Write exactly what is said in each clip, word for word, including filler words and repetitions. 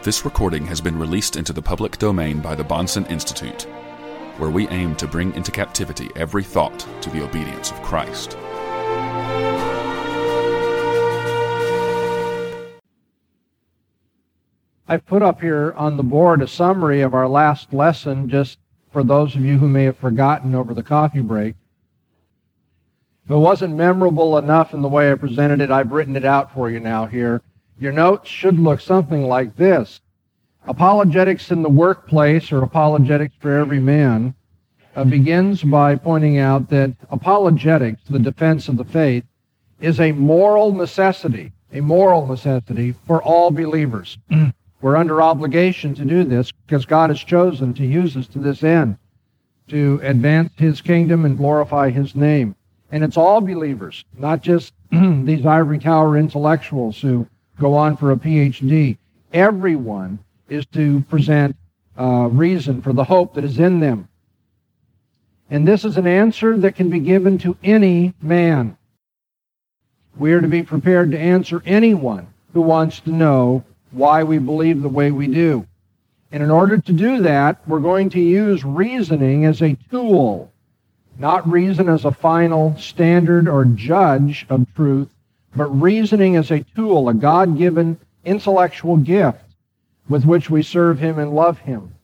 This recording has been released into the public domain by the Bahnsen Institute, where we aim to bring into captivity every thought to the obedience of Christ. I've put up here on the board a summary of our last lesson, just for those of you who may have forgotten over the coffee break. If it wasn't memorable enough in the way I presented it, I've written it out for you now here. Your notes should look something like this. Apologetics in the workplace, or apologetics for every man, uh, begins by pointing out that apologetics, the defense of the faith, is a moral necessity, a moral necessity for all believers. We're under obligation to do this because God has chosen to use us to this end, to advance His kingdom and glorify His name. And it's all believers, not just these ivory tower intellectuals who go on for a P H D. Everyone is to present uh, reason for the hope that is in them. And this is an answer that can be given to any man. We are to be prepared to answer anyone who wants to know why we believe the way we do. And in order to do that, we're going to use reasoning as a tool, not reason as a final standard or judge of truth, but reasoning as a tool, a God-given intellectual gift with which we serve Him and love Him.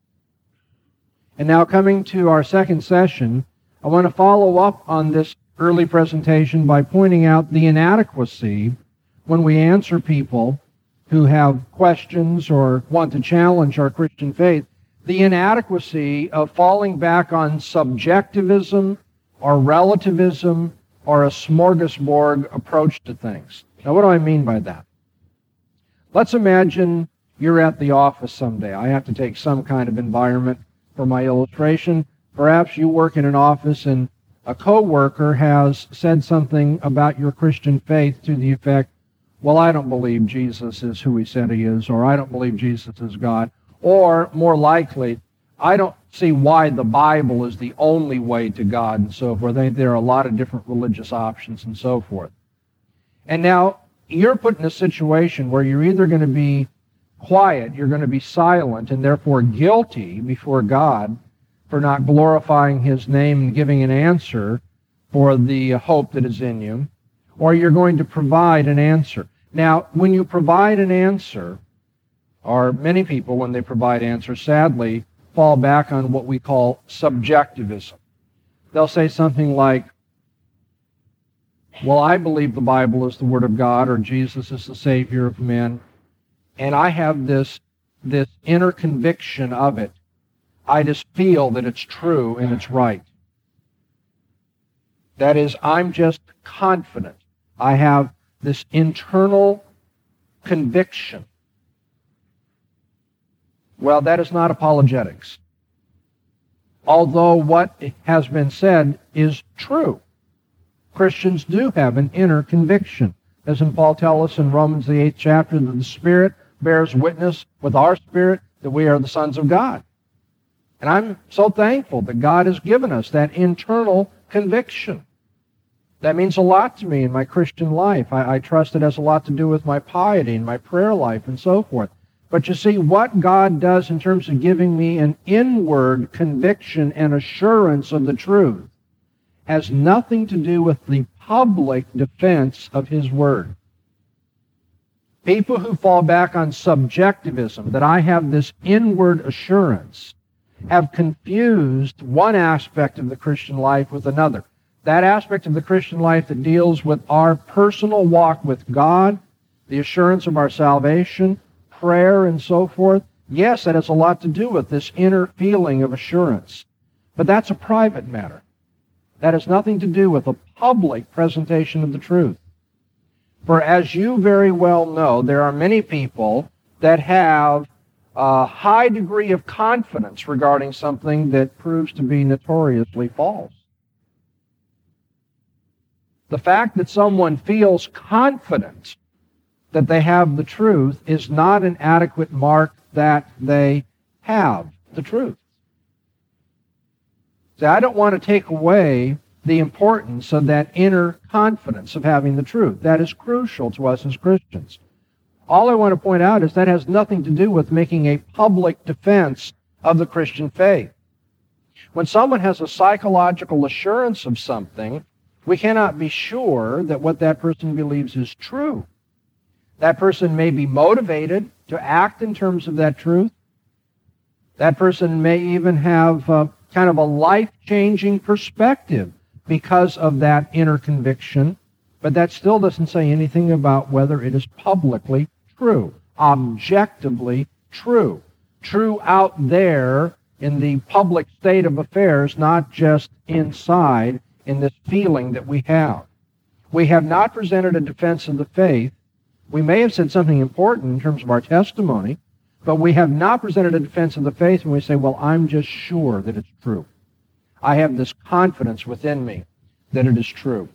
And now, coming to our second session, I want to follow up on this early presentation by pointing out the inadequacy when we answer people who have questions or want to challenge our Christian faith, the inadequacy of falling back on subjectivism or relativism or a smorgasbord approach to things. Now, what do I mean by that? Let's imagine you're at the office someday. I have to take some kind of environment for my illustration. Perhaps you work in an office and a coworker has said something about your Christian faith to the effect, well, I don't believe Jesus is who He said He is, or I don't believe Jesus is God, or more likely, I don't see why the Bible is the only way to God, and so forth. There are a lot of different religious options and so forth. And now, you're put in a situation where you're either going to be quiet, you're going to be silent, and therefore guilty before God for not glorifying His name and giving an answer for the hope that is in you, or you're going to provide an answer. Now, when you provide an answer, or many people, when they provide answers, sadly, fall back on what we call subjectivism. They'll say something like, well, I believe the Bible is the Word of God, or Jesus is the Savior of men, and I have this, this inner conviction of it. I just feel that it's true and it's right. That is, I'm just confident. I have this internal conviction. Well, that is not apologetics. Although what has been said is true. Christians do have an inner conviction. Doesn't Paul tell us in Romans the eighth chapter that the Spirit bears witness with our spirit that we are the sons of God? And I'm so thankful that God has given us that internal conviction. That means a lot to me in my Christian life. I, I trust it has a lot to do with my piety and my prayer life and so forth. But you see, what God does in terms of giving me an inward conviction and assurance of the truth has nothing to do with the public defense of His Word. People who fall back on subjectivism, that I have this inward assurance, have confused one aspect of the Christian life with another. That aspect of the Christian life that deals with our personal walk with God, the assurance of our salvation, prayer, and so forth. Yes, that has a lot to do with this inner feeling of assurance. But that's a private matter. That has nothing to do with a public presentation of the truth. For as you very well know, there are many people that have a high degree of confidence regarding something that proves to be notoriously false. The fact that someone feels confident that they have the truth is not an adequate mark that they have the truth. See, I don't want to take away the importance of that inner confidence of having the truth. That is crucial to us as Christians. All I want to point out is that has nothing to do with making a public defense of the Christian faith. When someone has a psychological assurance of something, we cannot be sure that what that person believes is true. That person may be motivated to act in terms of that truth. That person may even have uh, kind of a life-changing perspective because of that inner conviction, but that still doesn't say anything about whether it is publicly true, objectively true, true out there in the public state of affairs, not just inside in this feeling that we have. We have not presented a defense of the faith. We may have said something important in terms of our testimony, but we have not presented a defense of the faith when we say, well, I'm just sure that it's true. I have this confidence within me that it is true.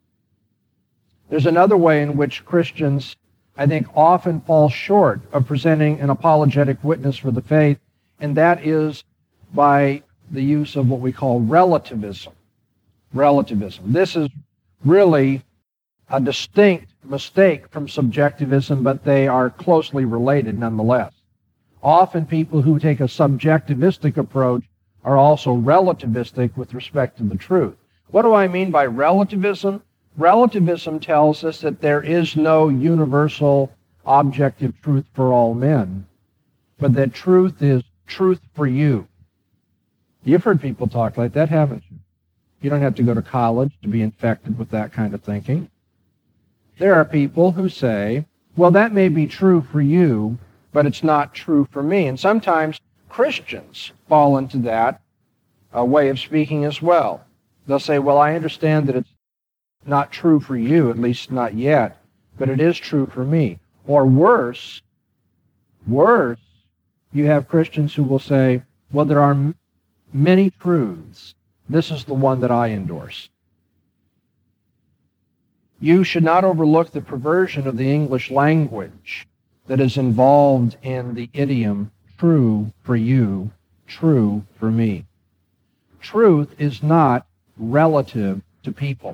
There's another way in which Christians, I think, often fall short of presenting an apologetic witness for the faith, and that is by the use of what we call relativism. Relativism. This is really a distinct mistake from subjectivism, but they are closely related nonetheless. Often people who take a subjectivistic approach are also relativistic with respect to the truth. What do I mean by relativism? Relativism tells us that there is no universal objective truth for all men, but that truth is truth for you. You've heard people talk like that, haven't you? You don't have to go to college to be infected with that kind of thinking. There are people who say, well, that may be true for you, but it's not true for me. And sometimes Christians fall into that uh, way of speaking as well. They'll say, well, I understand that it's not true for you, at least not yet, but it is true for me. Or worse, worse, you have Christians who will say, well, there are m- many truths. This is the one that I endorse. You should not overlook the perversion of the English language that is involved in the idiom, true for you, true for me. Truth is not relative to people.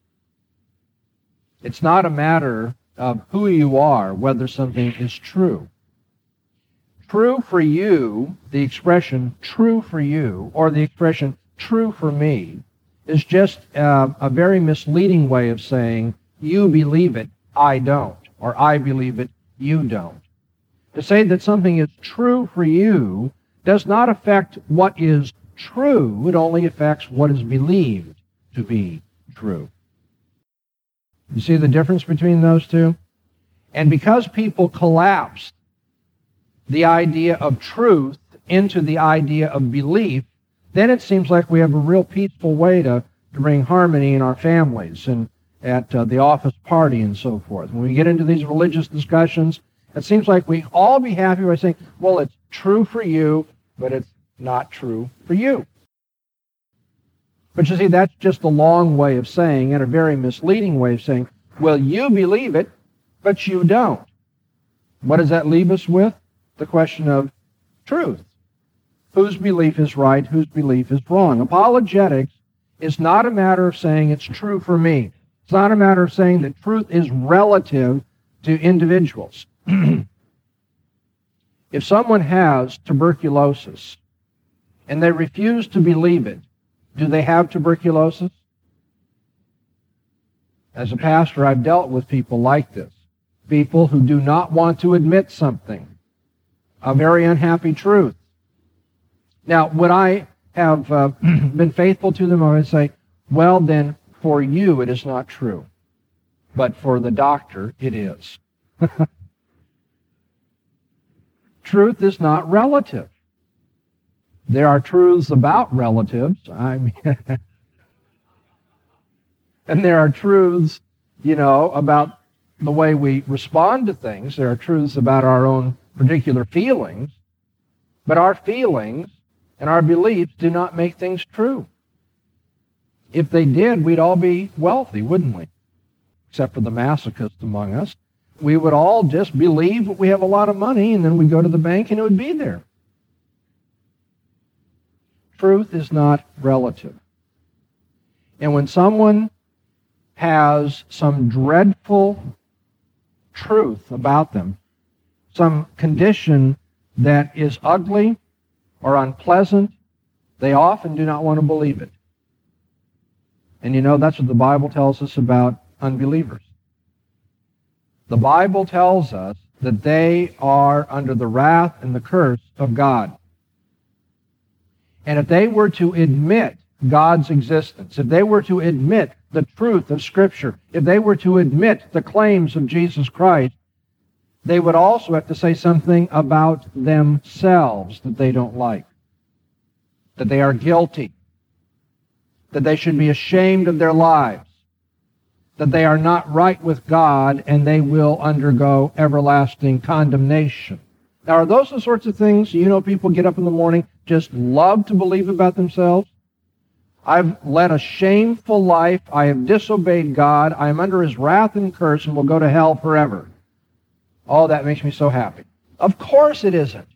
It's not a matter of who you are, whether something is true. True for you, the expression true for you, or the expression true for me, is just uh, a very misleading way of saying, you believe it, I don't, or I believe it, you don't. To say that something is true for you does not affect what is true, it only affects what is believed to be true. You see the difference between those two? And because people collapsed the idea of truth into the idea of belief, then it seems like we have a real peaceful way to, to bring harmony in our families and at uh, the office party and so forth. When we get into these religious discussions, it seems like we all be happy by saying, well, it's true for you, but it's not true for you. But you see, that's just a long way of saying, and a very misleading way of saying, well, you believe it, but you don't. What does that leave us with? The question of truth. Whose belief is right, whose belief is wrong. Apologetics is not a matter of saying it's true for me. It's not a matter of saying that truth is relative to individuals. If someone has tuberculosis and they refuse to believe it, do they have tuberculosis? As a pastor, I've dealt with people like this. People who do not want to admit something, a very unhappy truth. Now, would I have uh, been faithful to them? I would say, well, then, for you it is not true. But for the doctor, it is. Truth is not relative. There are truths about relatives. I mean, and there are truths, you know, about the way we respond to things. There are truths about our own particular feelings. But our feelings and our beliefs do not make things true. If they did, we'd all be wealthy, wouldn't we? Except for the masochists among us. We would all just believe that we have a lot of money, and then we'd go to the bank and it would be there. Truth is not relative. And when someone has some dreadful truth about them, some condition that is ugly or unpleasant, they often do not want to believe it. And you know, that's what the Bible tells us about unbelievers. The Bible tells us that they are under the wrath and the curse of God. And if they were to admit God's existence, if they were to admit the truth of Scripture, if they were to admit the claims of Jesus Christ, they would also have to say something about themselves that they don't like, that they are guilty, that they should be ashamed of their lives, that they are not right with God, and they will undergo everlasting condemnation. Now, are those the sorts of things, you know, people get up in the morning, just love to believe about themselves? I've led a shameful life. I have disobeyed God. I am under His wrath and curse and will go to hell forever. Oh, that makes me so happy. Of course it isn't.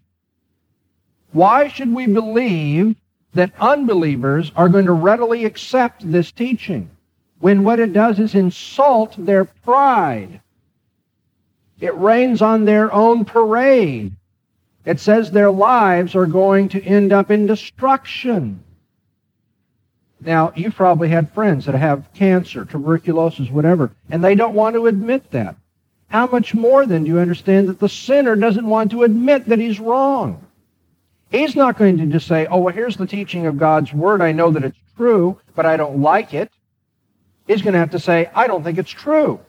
Why should we believe that unbelievers are going to readily accept this teaching when what it does is insult their pride? It rains on their own parade. It says their lives are going to end up in destruction. Now, you've probably had friends that have cancer, tuberculosis, whatever, and they don't want to admit that. How much more then do you understand that the sinner doesn't want to admit that he's wrong? He's not going to just say, oh, well, here's the teaching of God's Word. I know that it's true, but I don't like it. He's going to have to say, I don't think it's true.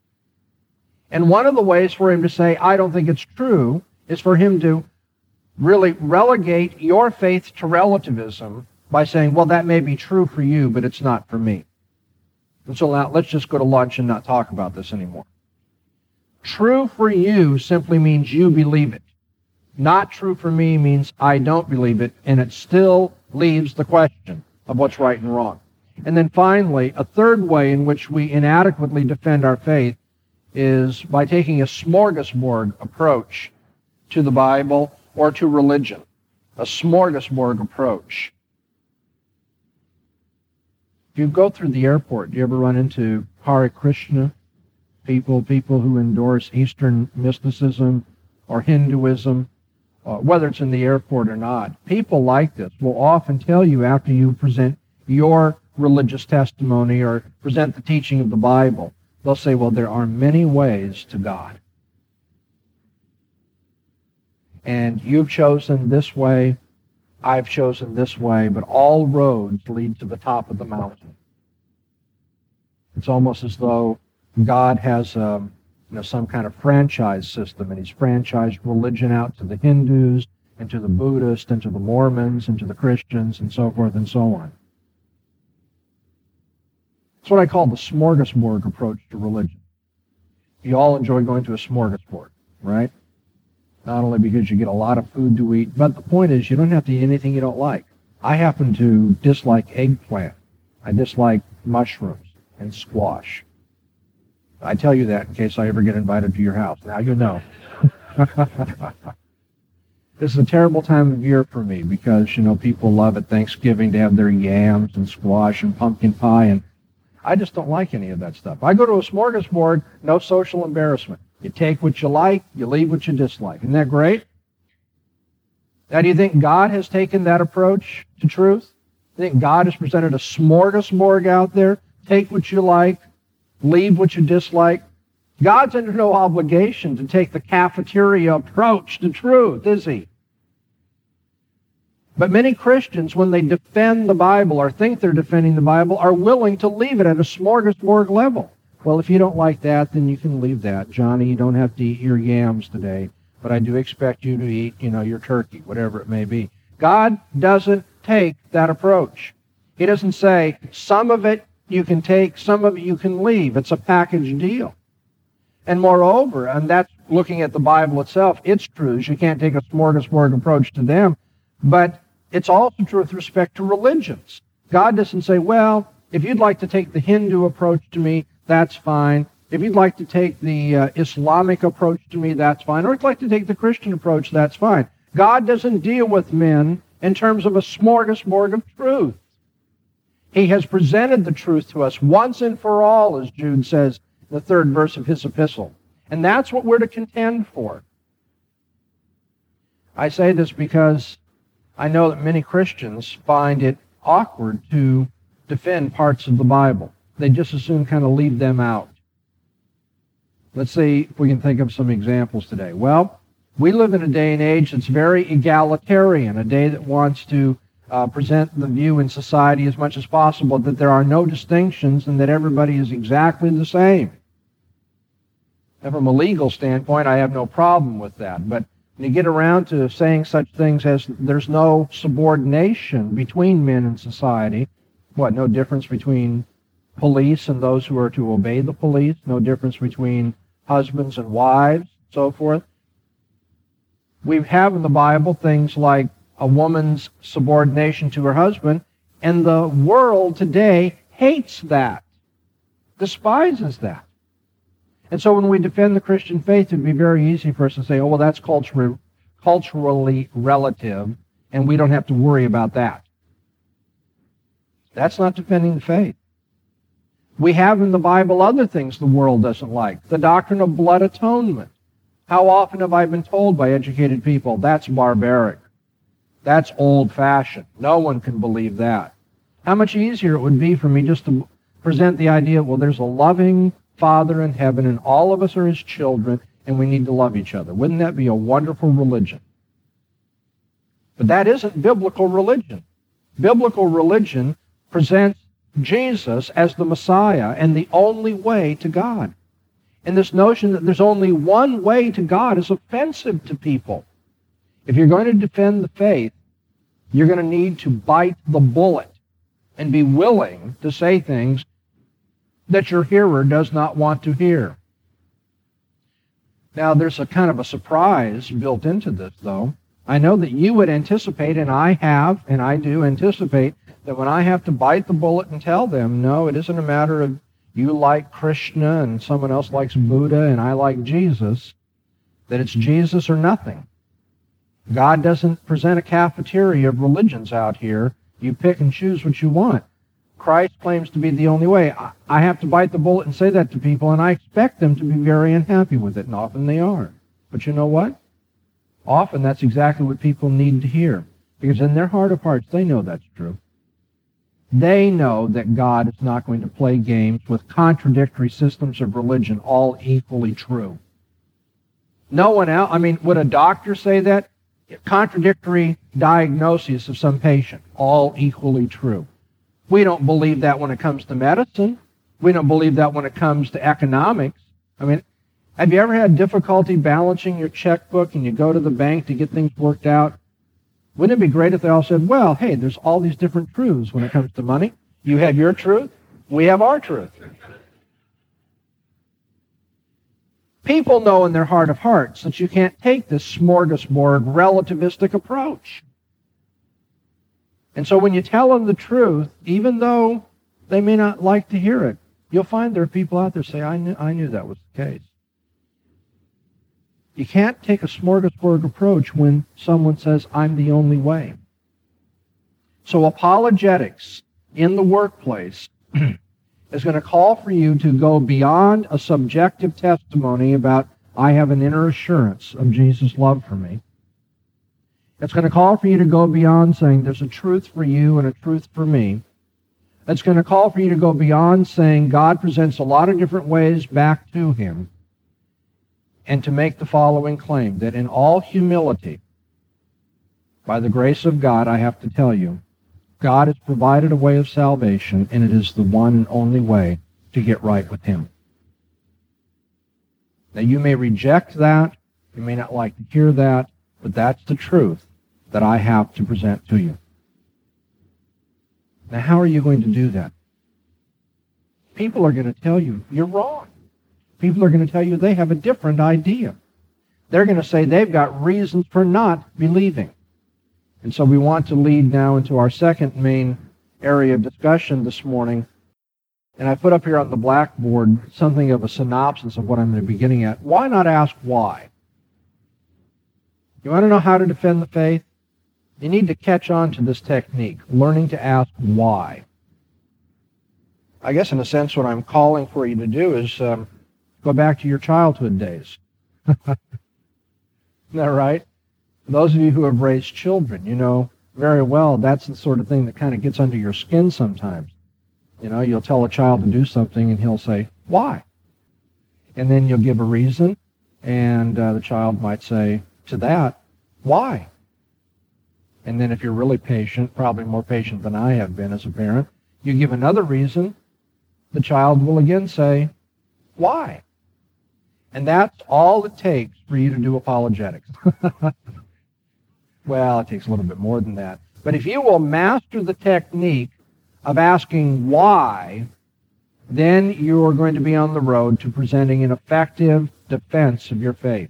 And one of the ways for him to say, I don't think it's true, is for him to really relegate your faith to relativism by saying, well, that may be true for you, but it's not for me. And so now let's just go to lunch and not talk about this anymore. True for you simply means you believe it. Not true for me means I don't believe it, and it still leaves the question of what's right and wrong. And then finally, a third way in which we inadequately defend our faith is by taking a smorgasbord approach to the Bible or to religion. A smorgasbord approach. If you go through the airport, do you ever run into Hare Krishna people, people who endorse Eastern mysticism or Hinduism, uh, whether it's in the airport or not? People like this will often tell you after you present your religious testimony or present the teaching of the Bible, they'll say, well, there are many ways to God. And you've chosen this way, I've chosen this way, but all roads lead to the top of the mountain. It's almost as though God has um, you know, some kind of franchise system, and He's franchised religion out to the Hindus, and to the Buddhists, and to the Mormons, and to the Christians, and so forth and so on. It's what I call the smorgasbord approach to religion. You all enjoy going to a smorgasbord, right? Not only because you get a lot of food to eat, but the point is you don't have to eat anything you don't like. I happen to dislike eggplant. I dislike mushrooms and squash. I tell you that in case I ever get invited to your house. Now you know. This is a terrible time of year for me because, you know, people love at Thanksgiving to have their yams and squash and pumpkin pie, and I just don't like any of that stuff. I go to a smorgasbord, no social embarrassment. You take what you like, you leave what you dislike. Isn't that great? Now, do you think God has taken that approach to truth? Do you think God has presented a smorgasbord out there? Take what you like, leave what you dislike. God's under no obligation to take the cafeteria approach to truth, is He? But many Christians, when they defend the Bible or think they're defending the Bible, are willing to leave it at a smorgasbord level. Well, if you don't like that, then you can leave that. Johnny, you don't have to eat your yams today, but I do expect you to eat, you know, your turkey, whatever it may be. God doesn't take that approach. He doesn't say, some of it you can take, some of it you can leave. It's a package deal. And moreover, and that's looking at the Bible itself, its truths, you can't take a smorgasbord approach to them, but it's also true with respect to religions. God doesn't say, well, if you'd like to take the Hindu approach to me, that's fine. If you'd like to take the uh, Islamic approach to me, that's fine. Or if you'd like to take the Christian approach, that's fine. God doesn't deal with men in terms of a smorgasbord of truth. He has presented the truth to us once and for all, as Jude says in the third verse of his epistle. And that's what we're to contend for. I say this because I know that many Christians find it awkward to defend parts of the Bible. They just as soon kind of leave them out. Let's see if we can think of some examples today. Well, we live in a day and age that's very egalitarian, a day that wants to uh, present the view in society as much as possible that there are no distinctions and that everybody is exactly the same. And from a legal standpoint, I have no problem with that. But when you get around to saying such things as there's no subordination between men in society, what, no difference between police and those who are to obey the police, no difference between husbands and wives, so forth. We have in the Bible things like a woman's subordination to her husband, and the world today hates that, despises that. And so when we defend the Christian faith, it would be very easy for us to say, oh, well, that's culturally, culturally relative, and we don't have to worry about that. That's not defending the faith. We have in the Bible other things the world doesn't like. The doctrine of blood atonement. How often have I been told by educated people, that's barbaric. That's old-fashioned. No one can believe that. How much easier it would be for me just to present the idea, well, there's a loving Father in heaven, and all of us are his children, and we need to love each other. Wouldn't that be a wonderful religion? But that isn't biblical religion. Biblical religion presents Jesus as the Messiah and the only way to God. And this notion that there's only one way to God is offensive to people. If you're going to defend the faith, you're going to need to bite the bullet and be willing to say things that your hearer does not want to hear. Now, there's a kind of a surprise built into this, though. I know that you would anticipate, and I have, and I do anticipate, that when I have to bite the bullet and tell them, no, it isn't a matter of you like Krishna and someone else likes Buddha and I like Jesus, that it's Jesus or nothing. God doesn't present a cafeteria of religions out here. You pick and choose what you want. Christ claims to be the only way. I have to bite the bullet and say that to people, and I expect them to be very unhappy with it, and often they are. But you know what? Often that's exactly what people need to hear, because in their heart of hearts, they know that's true. They know that God is not going to play games with contradictory systems of religion, all equally true. No one else, I mean, would a doctor say that? Contradictory diagnoses of some patient, all equally true. We don't believe that when it comes to medicine. We don't believe that when it comes to economics. I mean, have you ever had difficulty balancing your checkbook and you go to the bank to get things worked out? Wouldn't it be great if they all said, well, hey, there's all these different truths when it comes to money. You have your truth, we have our truth. People know in their heart of hearts that you can't take this smorgasbord relativistic approach. And so when you tell them the truth, even though they may not like to hear it, you'll find there are people out there say, I knew, I knew that was the case. You can't take a smorgasbord approach when someone says, I'm the only way. So apologetics in the workplace is going to call for you to go beyond a subjective testimony about, I have an inner assurance of Jesus' love for me. It's going to call for you to go beyond saying there's a truth for you and a truth for me. It's going to call for you to go beyond saying God presents a lot of different ways back to him, and to make the following claim, that in all humility, by the grace of God, I have to tell you, God has provided a way of salvation, and it is the one and only way to get right with him. Now, you may reject that, you may not like to hear that, but that's the truth that I have to present to you. Now, how are you going to do that? People are going to tell you, you're wrong. People are going to tell you they have a different idea. They're going to say they've got reasons for not believing. And so we want to lead now into our second main area of discussion this morning. And I put up here on the blackboard something of a synopsis of what I'm going to be getting at. Why not ask why? You want to know how to defend the faith? You need to catch on to this technique, learning to ask why. I guess in a sense what I'm calling for you to do is um, go back to your childhood days. Isn't that right? Those of you who have raised children, you know very well that's the sort of thing that kind of gets under your skin sometimes. You know, you'll tell a child to do something and he'll say, why? And then you'll give a reason, and uh, the child might say to that, why? And then if you're really patient, probably more patient than I have been as a parent, you give another reason, the child will again say, why? And that's all it takes for you to do apologetics. Well, it takes a little bit more than that. But if you will master the technique of asking why, then you are going to be on the road to presenting an effective defense of your faith.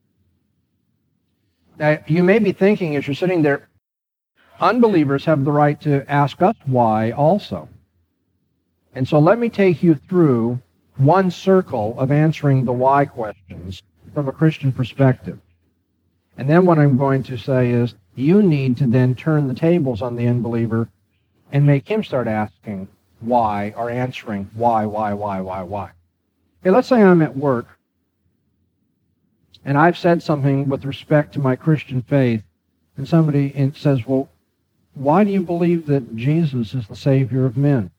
Now, you may be thinking as you're sitting there, unbelievers have the right to ask us why also. And so let me take you through one circle of answering the why questions from a Christian perspective. And then what I'm going to say is, you need to then turn the tables on the unbeliever and make him start asking why, or answering why, why, why, why, why. Okay, let's say I'm at work, and I've said something with respect to my Christian faith, and somebody says, well, why do you believe that Jesus is the Savior of men?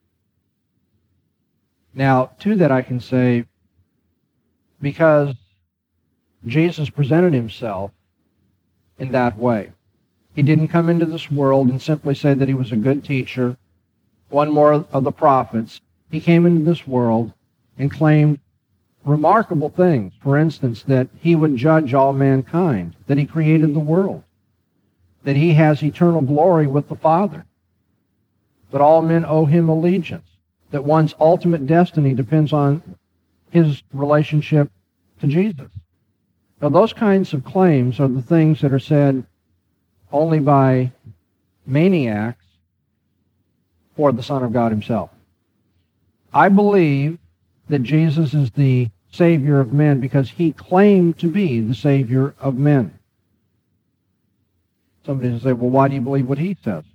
Now, to that I can say, because Jesus presented himself in that way. He didn't come into this world and simply say that he was a good teacher, one more of the prophets. He came into this world and claimed remarkable things. For instance, that he would judge all mankind, that he created the world, that he has eternal glory with the Father, that all men owe him allegiance, that one's ultimate destiny depends on his relationship to Jesus. Now, those kinds of claims are the things that are said only by maniacs or the Son of God himself. I believe that Jesus is the Savior of men because he claimed to be the Savior of men. Somebody will say, well, why do you believe what he says?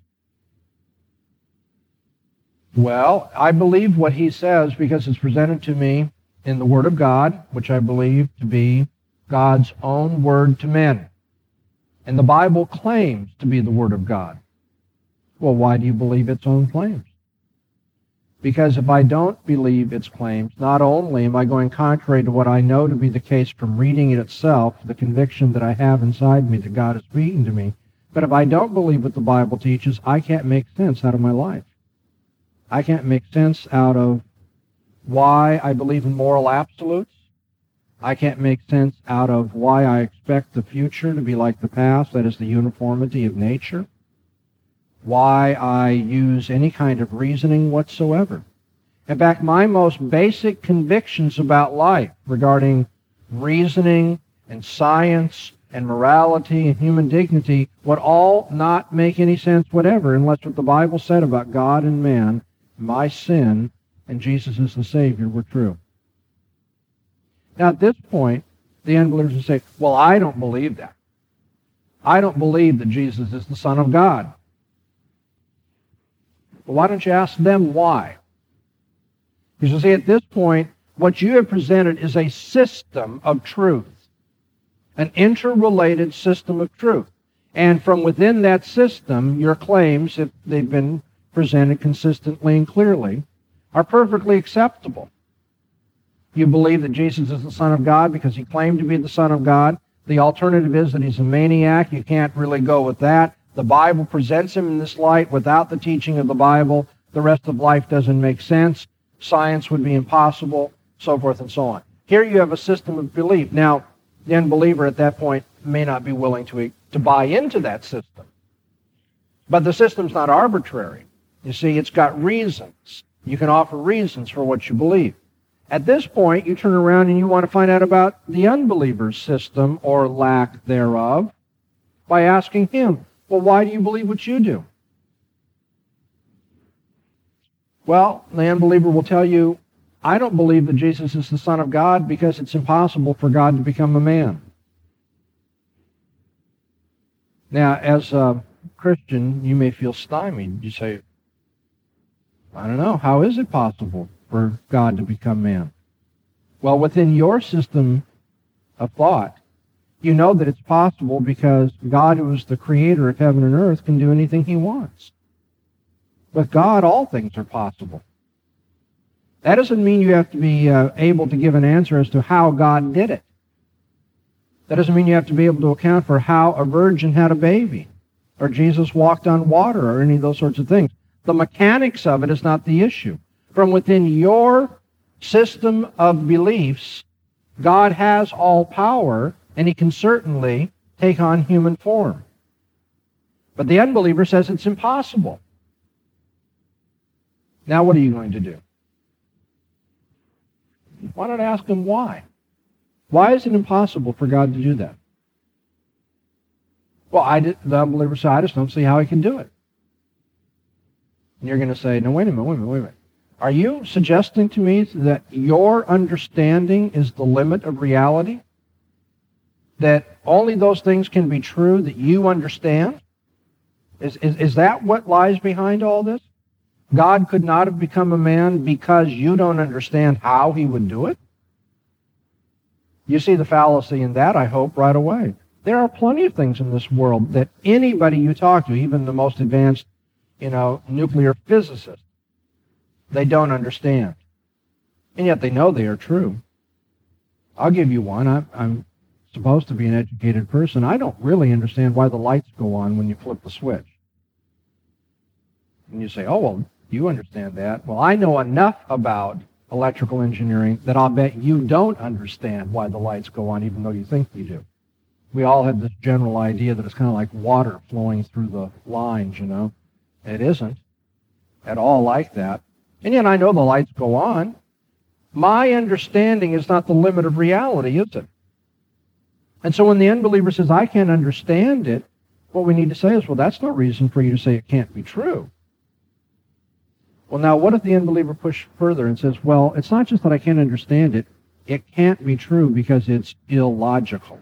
Well, I believe what he says because it's presented to me in the Word of God, which I believe to be God's own word to men. And the Bible claims to be the Word of God. Well, why do you believe its own claims? Because if I don't believe its claims, not only am I going contrary to what I know to be the case from reading it itself, the conviction that I have inside me that God is speaking to me, but if I don't believe what the Bible teaches, I can't make sense out of my life. I can't make sense out of why I believe in moral absolutes. I can't make sense out of why I expect the future to be like the past, that is the uniformity of nature. Why I use any kind of reasoning whatsoever. In fact, my most basic convictions about life regarding reasoning and science and morality and human dignity would all not make any sense whatever unless what the Bible said about God and man, my sin, and Jesus as the Savior were true. Now, at this point, the unbelievers will say, well, I don't believe that. I don't believe that Jesus is the Son of God. Well, why don't you ask them why? Because you see, at this point, what you have presented is a system of truth, an interrelated system of truth. And from within that system, your claims, if they've been presented consistently and clearly, are perfectly acceptable. You believe that Jesus is the Son of God because he claimed to be the Son of God. The alternative is that he's a maniac. You can't really go with that. The Bible presents him in this light. Without the teaching of the Bible, the rest of life doesn't make sense. Science would be impossible, so forth and so on. Here you have a system of belief. Now, the unbeliever at that point may not be willing to, to buy into that system. But the system's not arbitrary. You see, it's got reasons. You can offer reasons for what you believe. At this point, you turn around and you want to find out about the unbeliever's system or lack thereof by asking him, well, why do you believe what you do? Well, the unbeliever will tell you, I don't believe that Jesus is the Son of God because it's impossible for God to become a man. Now, as a Christian, you may feel stymied. You say, I don't know, how is it possible for God to become man? Well, within your system of thought, You know that it's possible because God, who is the creator of heaven and earth, can do anything he wants. With God, all things are possible. That doesn't mean you have to be uh, able to give an answer as to how God did it. That doesn't mean you have to be able to account for how a virgin had a baby, or Jesus walked on water, or any of those sorts of things. The mechanics of it is not the issue. From within your system of beliefs, God has all power, and he can certainly take on human form. But the unbeliever says it's impossible. Now what are you going to do? Why not ask him why? Why is it impossible for God to do that? Well, I did, the unbeliever said, I just don't see how he can do it. And you're going to say, no, wait a minute, wait a minute, wait a minute. Are you suggesting to me that your understanding is the limit of reality? That only those things can be true that you understand? Is, is, is that what lies behind all this? God could not have become a man because you don't understand how he would do it? You see the fallacy in that, I hope, right away. There are plenty of things in this world that anybody you talk to, even the most advanced, you know, nuclear physicist, they don't understand. And yet they know they are true. I'll give you one. I'm, I'm supposed to be an educated person. I don't really understand why the lights go on when you flip the switch. And you say, oh, well, you understand that. Well, I know enough about electrical engineering that I'll bet you don't understand why the lights go on, even though you think you do. We all have this general idea that it's kind of like water flowing through the lines, you know. It isn't at all like that. And yet I know the lights go on. My understanding is not the limit of reality, is it? And so when the unbeliever says, I can't understand it, what we need to say is, well, that's no reason for you to say it can't be true. Well, now, what if the unbeliever pushes further and says, well, it's not just that I can't understand it, it can't be true because it's illogical.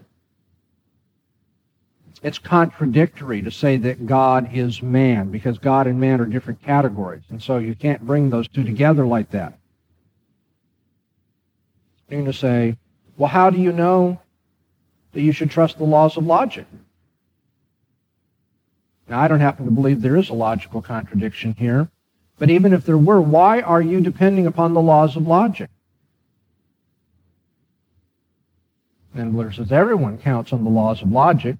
It's contradictory to say that God is man, because God and man are different categories, and so you can't bring those two together like that. You're going to say, well, how do you know that you should trust the laws of logic? Now, I don't happen to believe there is a logical contradiction here, but even if there were, why are you depending upon the laws of logic? And Blair says, everyone counts on the laws of logic.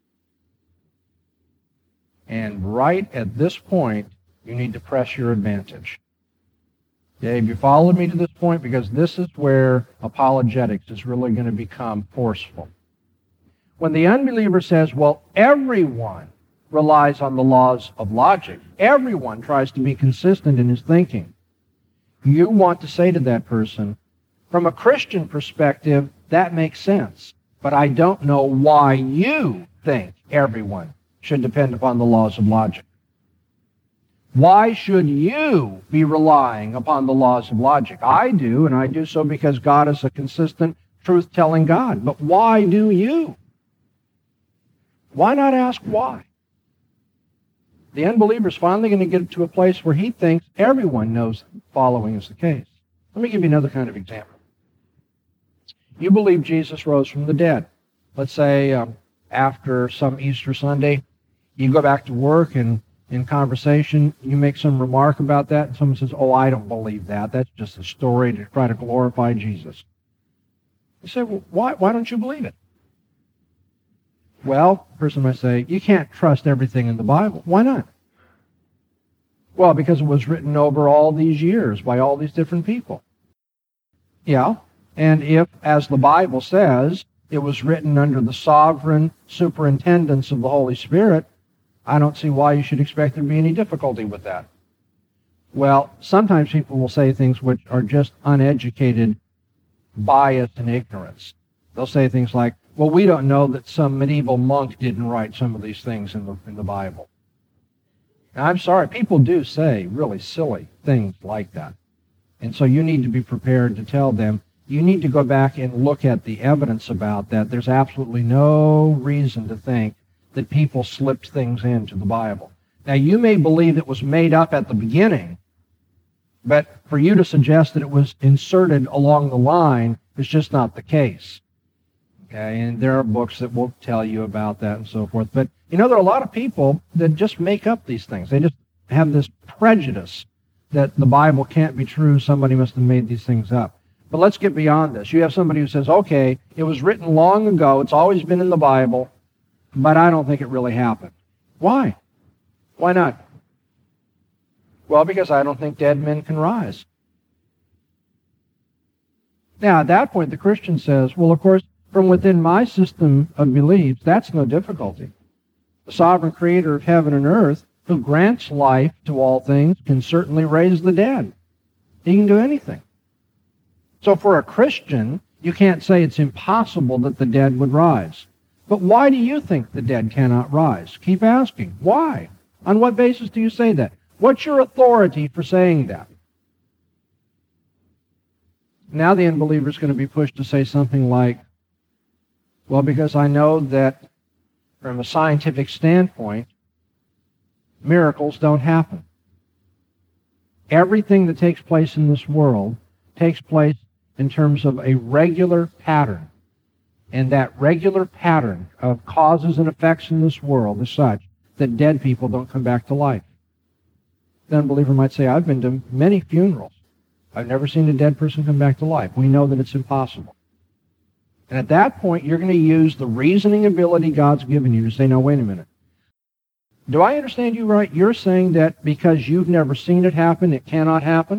And right at this point, you need to press your advantage. Okay, have you followed me to this point? Because this is where apologetics is really going to become forceful. When the unbeliever says, well, everyone relies on the laws of logic, everyone tries to be consistent in his thinking, you want to say to that person, from a Christian perspective, that makes sense, but I don't know why you think everyone should depend upon the laws of logic. Why should you be relying upon the laws of logic? I do, and I do so because God is a consistent, truth-telling God. But why do you? Why not ask why? The unbeliever is finally going to get to a place where he thinks everyone knows the following is the case. Let me give you another kind of example. You believe Jesus rose from the dead. Let's say um, after some Easter Sunday, you go back to work and in conversation, you make some remark about that, and someone says, oh, I don't believe that. That's just a story to try to glorify Jesus. You say, well, why, why don't you believe it? Well, the person might say, you can't trust everything in the Bible. Why not? Well, because it was written over all these years by all these different people. Yeah, and if, as the Bible says, it was written under the sovereign superintendence of the Holy Spirit, I don't see why you should expect there to be any difficulty with that. Well, sometimes people will say things which are just uneducated bias and ignorance. They'll say things like, well, we don't know that some medieval monk didn't write some of these things in the, in the Bible. Now, I'm sorry, people do say really silly things like that. And so you need to be prepared to tell them, you need to go back and look at the evidence about that. There's absolutely no reason to think that people slipped things into the Bible. Now, you may believe it was made up at the beginning, but for you to suggest that it was inserted along the line is just not the case. Okay, and there are books that will tell you about that and so forth. But, you know, there are a lot of people that just make up these things. They just have this prejudice that the Bible can't be true. Somebody must have made these things up. But let's get beyond this. You have somebody who says, okay, it was written long ago. It's always been in the Bible, but I don't think it really happened. Why? Why not? Well, because I don't think dead men can rise. Now, at that point, the Christian says, well, of course, from within my system of beliefs, that's no difficulty. The sovereign creator of heaven and earth, who grants life to all things, can certainly raise the dead. He can do anything. So for a Christian, you can't say it's impossible that the dead would rise. But why do you think the dead cannot rise? Keep asking. Why? On what basis do you say that? What's your authority for saying that? Now the unbeliever is going to be pushed to say something like, well, because I know that from a scientific standpoint, miracles don't happen. Everything that takes place in this world takes place in terms of a regular pattern. And that regular pattern of causes and effects in this world is such that dead people don't come back to life. The unbeliever might say, I've been to many funerals. I've never seen a dead person come back to life. We know that it's impossible. And at that point, you're going to use the reasoning ability God's given you to say, no, wait a minute. Do I understand you right? You're saying that because you've never seen it happen, it cannot happen?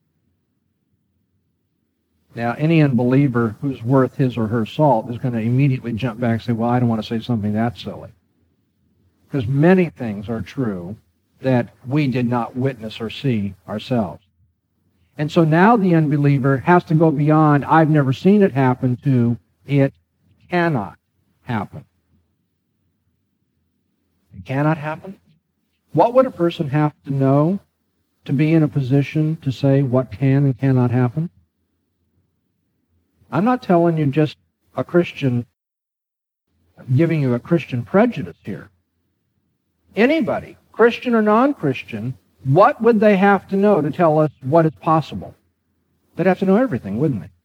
Now, any unbeliever who's worth his or her salt is going to immediately jump back and say, well, I don't want to say something that silly. Because many things are true that we did not witness or see ourselves. And so now the unbeliever has to go beyond, I've never seen it happen, to it cannot happen. It cannot happen? What would a person have to know to be in a position to say what can and cannot happen? I'm not telling you just a Christian, giving you a Christian prejudice here. Anybody, Christian or non-Christian, what would they have to know to tell us what is possible? They'd have to know everything, wouldn't they?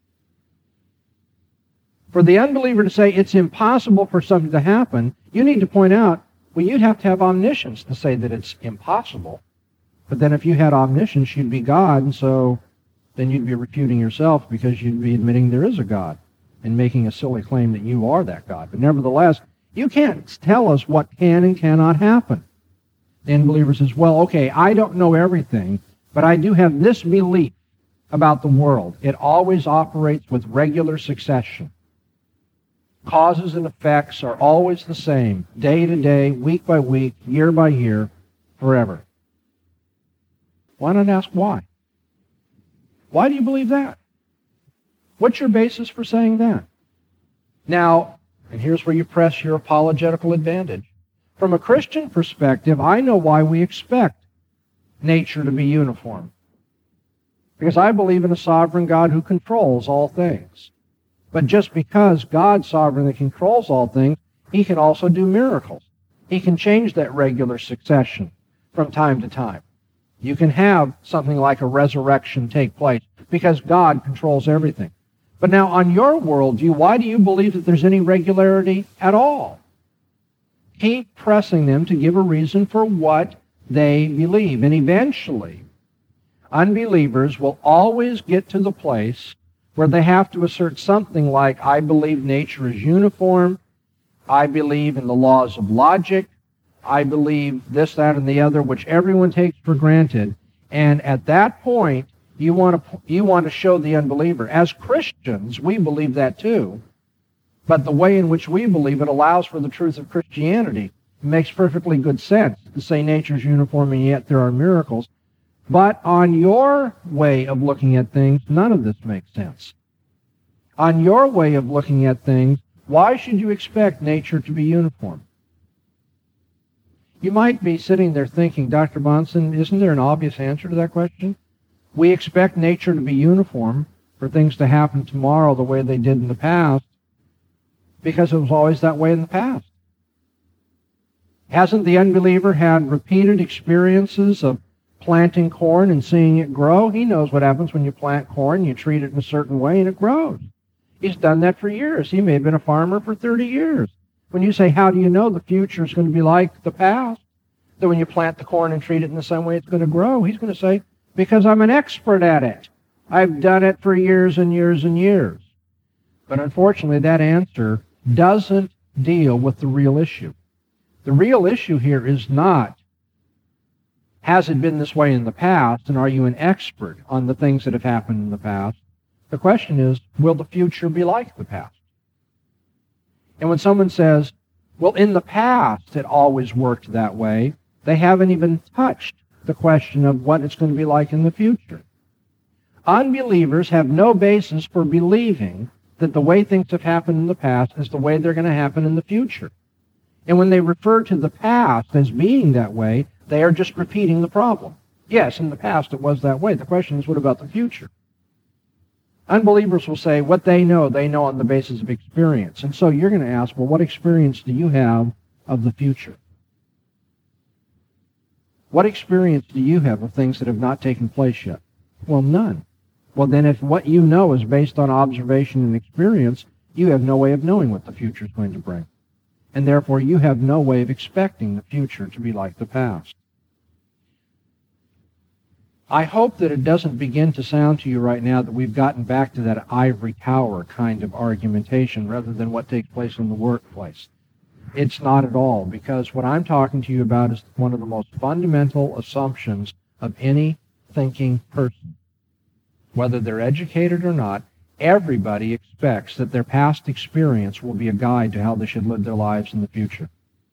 For the unbeliever to say it's impossible for something to happen, you need to point out, well, you'd have to have omniscience to say that it's impossible. But then if you had omniscience, you'd be God, and so then you'd be refuting yourself because you'd be admitting there is a God and making a silly claim that you are that God. But nevertheless, you can't tell us what can and cannot happen. The unbeliever says, well, okay, I don't know everything, but I do have this belief about the world. It always operates with regular succession. Causes and effects are always the same, day to day, week by week, year by year, forever. Why not ask why? Why do you believe that? What's your basis for saying that? Now, and here's where you press your apologetical advantage. From a Christian perspective, I know why we expect nature to be uniform. Because I believe in a sovereign God who controls all things. But just because God sovereignly controls all things, he can also do miracles. He can change that regular succession from time to time. You can have something like a resurrection take place because God controls everything. But now on your worldview, why do you believe that there's any regularity at all? Keep pressing them to give a reason for what they believe. And eventually, unbelievers will always get to the place where they have to assert something like, I believe nature is uniform, I believe in the laws of logic, I believe this, that, and the other, which everyone takes for granted. And at that point, you want to you want to show the unbeliever, as Christians, we believe that too. But the way in which we believe it allows for the truth of Christianity. It makes perfectly good sense to say nature is uniform and yet there are miracles. But on your way of looking at things, none of this makes sense. On your way of looking at things, why should you expect nature to be uniform? You might be sitting there thinking, Doctor Bahnsen, isn't there an obvious answer to that question? We expect nature to be uniform for things to happen tomorrow the way they did in the past because it was always that way in the past. Hasn't the unbeliever had repeated experiences of planting corn and seeing it grow? He knows what happens when you plant corn. You treat it in a certain way and it grows. He's done that for years. He may have been a farmer for thirty years. When you say, how do you know the future is going to be like the past? That when you plant the corn and treat it in the same way it's going to grow, he's going to say, because I'm an expert at it. I've done it for years and years and years. But unfortunately, that answer doesn't deal with the real issue. The real issue here is not, has it been this way in the past, and are you an expert on the things that have happened in the past? The question is, will the future be like the past? And when someone says, well, in the past it always worked that way, they haven't even touched the question of what it's going to be like in the future. Unbelievers have no basis for believing that the way things have happened in the past is the way they're going to happen in the future. And when they refer to the past as being that way, they are just repeating the problem. Yes, in the past it was that way. The question is, what about the future? Unbelievers will say what they know, they know on the basis of experience. And so you're going to ask, well, what experience do you have of the future? What experience do you have of things that have not taken place yet? Well, none. Well, then if what you know is based on observation and experience, you have no way of knowing what the future is going to bring. And therefore, you have no way of expecting the future to be like the past. I hope that it doesn't begin to sound to you right now that we've gotten back to that ivory tower kind of argumentation rather than what takes place in the workplace. It's not at all, because what I'm talking to you about is one of the most fundamental assumptions of any thinking person. Whether they're educated or not, everybody expects that their past experience will be a guide to how they should live their lives in the future.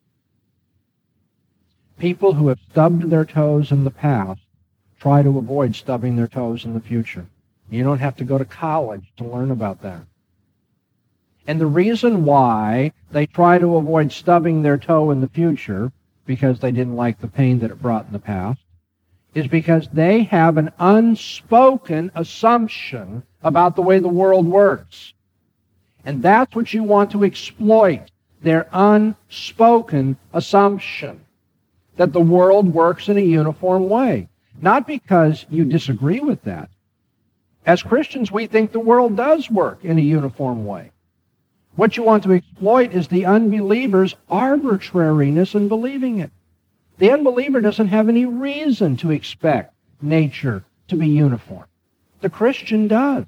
People who have stubbed their toes in the past try to avoid stubbing their toes in the future. You don't have to go to college to learn about that. And the reason why they try to avoid stubbing their toe in the future, because they didn't like the pain that it brought in the past, is because they have an unspoken assumption about the way the world works. And that's what you want to exploit, their unspoken assumption that the world works in a uniform way. Not because you disagree with that. As Christians, we think the world does work in a uniform way. What you want to exploit is the unbeliever's arbitrariness in believing it. The unbeliever doesn't have any reason to expect nature to be uniform. The Christian does.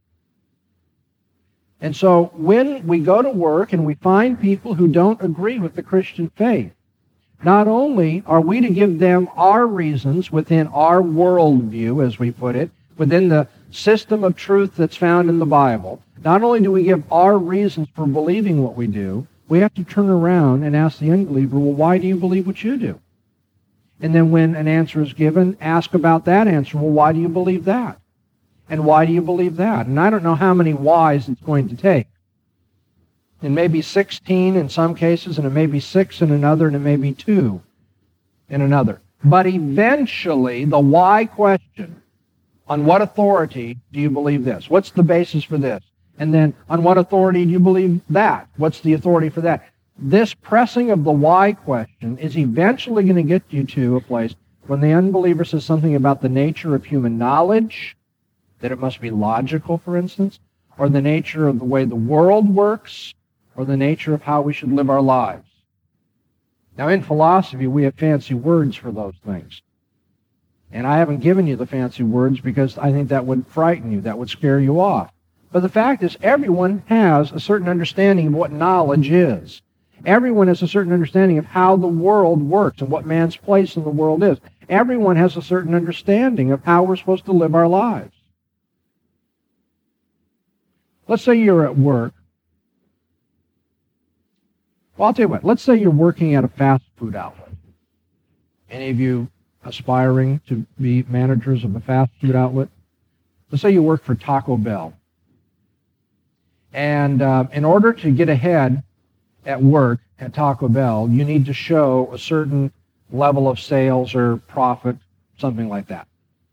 And so when we go to work and we find people who don't agree with the Christian faith, not only are we to give them our reasons within our worldview, as we put it, within the system of truth that's found in the Bible, not only do we give our reasons for believing what we do, we have to turn around and ask the unbeliever, well, why do you believe what you do? And then when an answer is given, ask about that answer. Well, why do you believe that? And why do you believe that? And I don't know how many whys it's going to take. It may be sixteen in some cases, and it may be six in another, and it may be two in another. But eventually, the why question, on what authority do you believe this? What's the basis for this? And then, on what authority do you believe that? What's the authority for that? This pressing of the why question is eventually going to get you to a place when the unbeliever says something about the nature of human knowledge, that it must be logical, for instance, or the nature of the way the world works, or the nature of how we should live our lives. Now, in philosophy, we have fancy words for those things. And I haven't given you the fancy words because I think that would frighten you, that would scare you off. But the fact is, everyone has a certain understanding of what knowledge is. Everyone has a certain understanding of how the world works and what man's place in the world is. Everyone has a certain understanding of how we're supposed to live our lives. Let's say you're at work. Well, I'll tell you what. Let's say you're working at a fast food outlet. Any of you aspiring to be managers of a fast food outlet? Let's say you work for Taco Bell. And uh, in order to get ahead at work at Taco Bell, you need to show a certain level of sales or profit, something like that.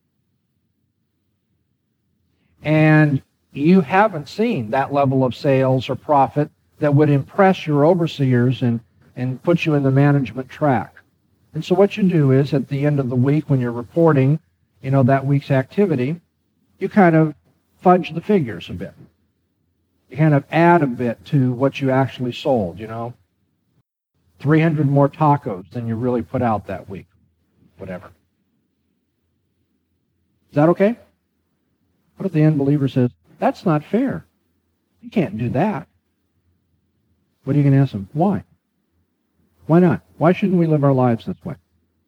And you haven't seen that level of sales or profit that would impress your overseers and, and put you in the management track. And so what you do is, at the end of the week, when you're reporting, you know, that week's activity, you kind of fudge the figures a bit. You kind of add a bit to what you actually sold, you know. three hundred more tacos than you really put out that week. Whatever. Is that okay? What if the unbeliever says, that's not fair? You can't do that. What are you going to ask them? Why? Why not? Why shouldn't we live our lives this way?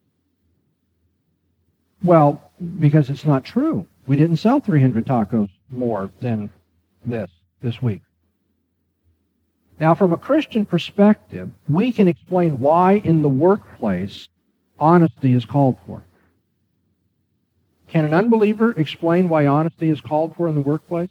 Well, because it's not true. We didn't sell three hundred tacos more than this, this week. Now, from a Christian perspective, we can explain why in the workplace honesty is called for. Can an unbeliever explain why honesty is called for in the workplace?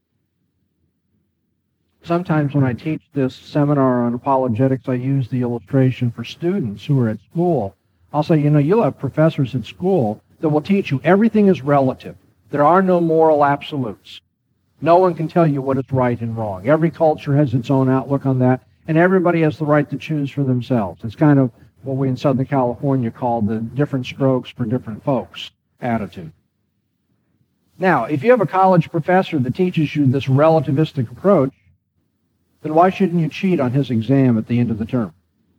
Sometimes when I teach this seminar on apologetics, I use the illustration for students who are at school. I'll say, you know, you'll have professors at school that will teach you everything is relative. There are no moral absolutes. No one can tell you what is right and wrong. Every culture has its own outlook on that, and everybody has the right to choose for themselves. It's kind of what we in Southern California call the different strokes for different folks attitude. Now, if you have a college professor that teaches you this relativistic approach, then why shouldn't you cheat on his exam at the end of the term?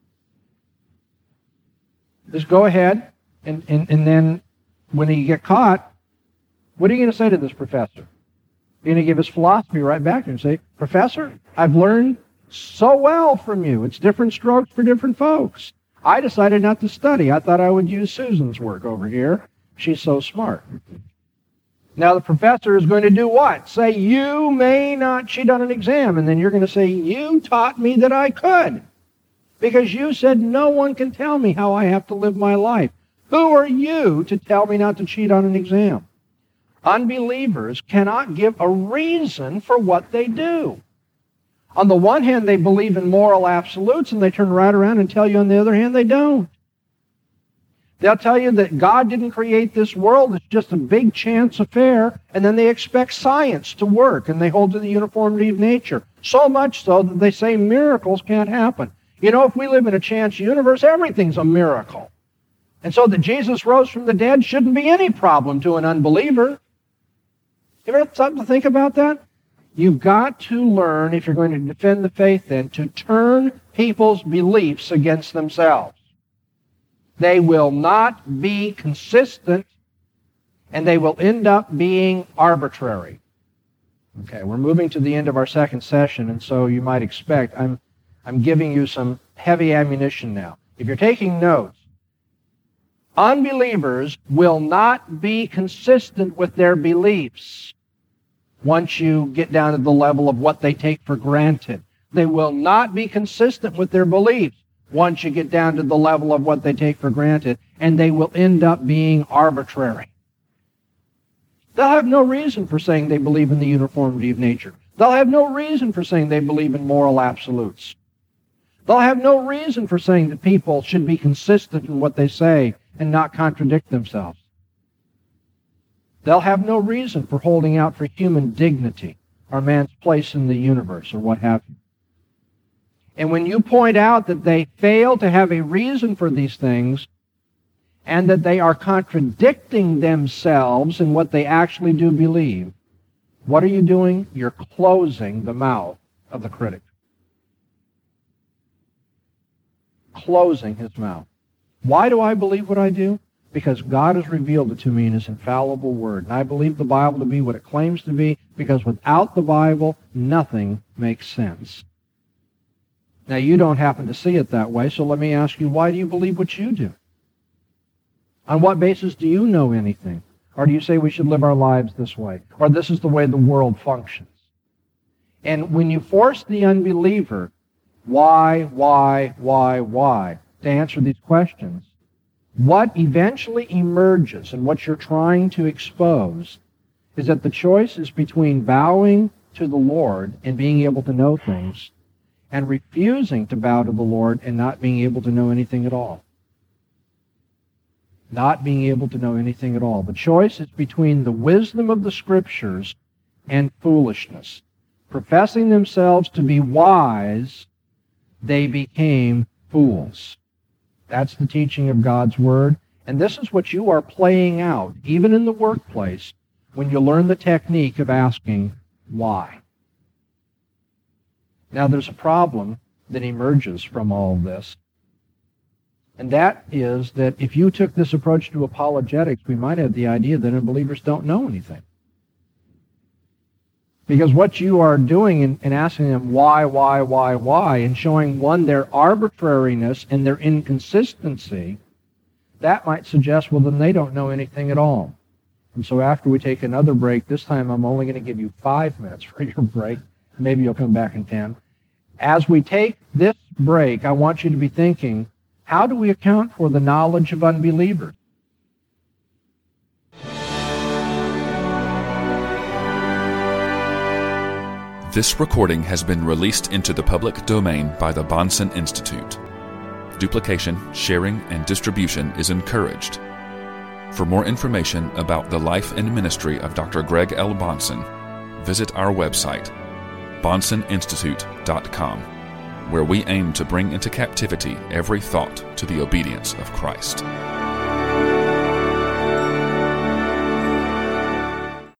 Just go ahead, and, and, and then when you get caught, what are you going to say to this professor? You're going to give his philosophy right back to him and say, Professor, I've learned so well from you. It's different strokes for different folks. I decided not to study. I thought I would use Susan's work over here. She's so smart. Now the professor is going to do what? Say, you may not cheat on an exam. And then you're going to say, you taught me that I could. Because you said no one can tell me how I have to live my life. Who are you to tell me not to cheat on an exam? Unbelievers cannot give a reason for what they do. On the one hand, they believe in moral absolutes, and they turn right around and tell you on the other hand they don't. They'll tell you that God didn't create this world, it's just a big chance affair, and then they expect science to work, and they hold to the uniformity of nature. So much so that they say miracles can't happen. You know, if we live in a chance universe, everything's a miracle. And so that Jesus rose from the dead shouldn't be any problem to an unbeliever. You ever have something to think about that? You've got to learn, if you're going to defend the faith then, to turn people's beliefs against themselves. They will not be consistent, and they will end up being arbitrary. Okay, we're moving to the end of our second session, and so you might expect, I'm, I'm giving you some heavy ammunition now. If you're taking notes, unbelievers will not be consistent with their beliefs once you get down to the level of what they take for granted. They will not be consistent with their beliefs once you get down to the level of what they take for granted, and they will end up being arbitrary. They'll have no reason for saying they believe in the uniformity of nature. They'll have no reason for saying they believe in moral absolutes. They'll have no reason for saying that people should be consistent in what they say and not contradict themselves. They'll have no reason for holding out for human dignity or man's place in the universe or what have you. And when you point out that they fail to have a reason for these things and that they are contradicting themselves in what they actually do believe, what are you doing? You're closing the mouth of the critic. Closing his mouth. Why do I believe what I do? Because God has revealed it to me in His infallible Word. And I believe the Bible to be what it claims to be, because without the Bible, nothing makes sense. Now, you don't happen to see it that way, so let me ask you, why do you believe what you do? On what basis do you know anything? Or do you say we should live our lives this way? Or this is the way the world functions? And when you force the unbeliever, why, why, why, why, to answer these questions, what eventually emerges and what you're trying to expose is that the choice is between bowing to the Lord and being able to know things and refusing to bow to the Lord and not being able to know anything at all. Not being able to know anything at all. The choice is between the wisdom of the Scriptures and foolishness. Professing themselves to be wise, they became fools. That's the teaching of God's Word. And this is what you are playing out, even in the workplace, when you learn the technique of asking, why? Now, there's a problem that emerges from all of this, and that is that if you took this approach to apologetics, we might have the idea that unbelievers don't know anything. Because what you are doing in, in asking them why, why, why, why, and showing, one, their arbitrariness and their inconsistency, that might suggest, well, then they don't know anything at all. And so after we take another break, this time I'm only going to give you five minutes for your break. Maybe you'll come back in ten. As we take this break, I want you to be thinking, how do we account for the knowledge of unbelievers? This recording has been released into the public domain by the Bahnsen Institute. Duplication, sharing, and distribution is encouraged. For more information about the life and ministry of Doctor Greg L. Bahnsen, visit our website, bahnsen institute dot com, where we aim to bring into captivity every thought to the obedience of Christ.